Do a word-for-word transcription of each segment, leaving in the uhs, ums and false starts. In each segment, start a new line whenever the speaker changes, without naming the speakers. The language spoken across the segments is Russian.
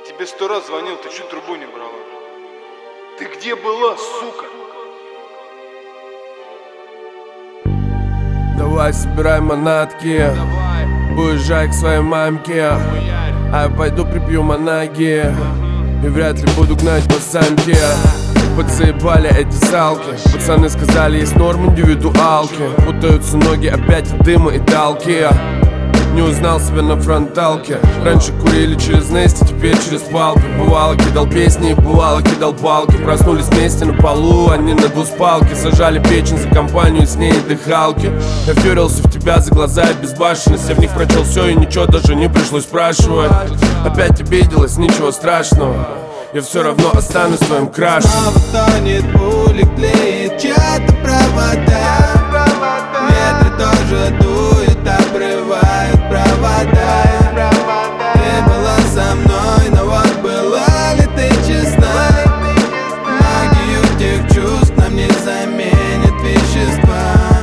тебе сто раз звонил, ты чуть трубу не брала. Ты где была, сука?
Давай собирай манатки, уезжай к своей мамке, а я пойду припью манаги и вряд ли буду гнать по самке. Подзаебали эти салки, пацаны сказали, есть норм индивидуалки. Путаются ноги опять от дыма и талки. Не узнал себя на фронталке. Раньше курили через Нести, теперь через палки. Бывало кидал песни, бывало кидал палки. Проснулись вместе на полу, они на двуспалке. Сажали печень за компанию, с ней дыхалки. Я втюрился в тебя за глаза и безбашенность. Я в них прочел все и ничего даже не пришлось спрашивать. Опять обиделась, ничего страшного, я все равно останусь твоим крашем.
Снова тонет улик, тлеет чья-то провода. Ветры тоже дуют, обрывают провода. Ты была со мной, но вот была ли ты честна? Магию тех чувств нам не заменит вещества.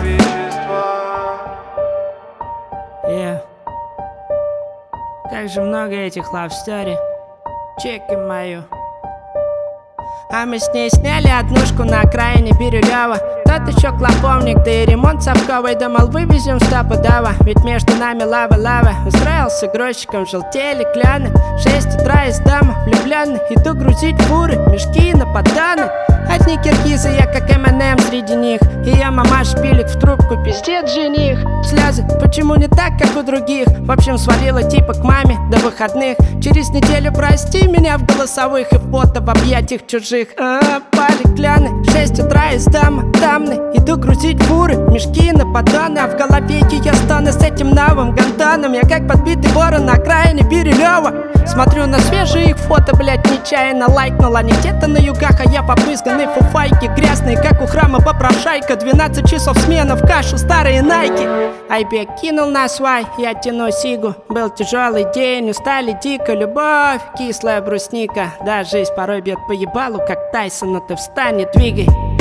Yeah. Как же много этих love story. Чеки мою. А мы с ней сняли однушку на окраине Бирюлева. Тот еще клоповник, да и ремонт совковый. Думал, вывезем стопудово, ведь между нами лава-лава. Устроился грузчиком, желтели кляны. Шесть утра из дома, влюбленный. Иду грузить фуры, мешки на подданы. Одни киргизы, я как эм энд эм среди них. Ее мама шпилит в трубку, пиздец жених. Слезы, почему не так, как у других? В общем, свалила типа к маме до выходных. Через неделю прости меня в голосовых и фото в объятиях чужих. А, пали кляны, шесть утра из дома, тамны. Иду грузить фуры, мешки на подданы. А в голове я стану с этим новым гандоном. Я как подбитый ворон на окраине Бирюлева. Смотрю на свежие их фото, блять, нечаянно лайкнул. Они где-то на югах, а я попрысканный фуфайки. Грязные, как у храма попрошайка. Двенадцать часов смена в кашу, старые найки. Айбек кинул на свай, я тяну сигу. Был тяжелый день, устали дико. Любовь, кислая брусника. Да, жизнь порой бьет по ебалу, как Тайсон, но ты встань и двигай.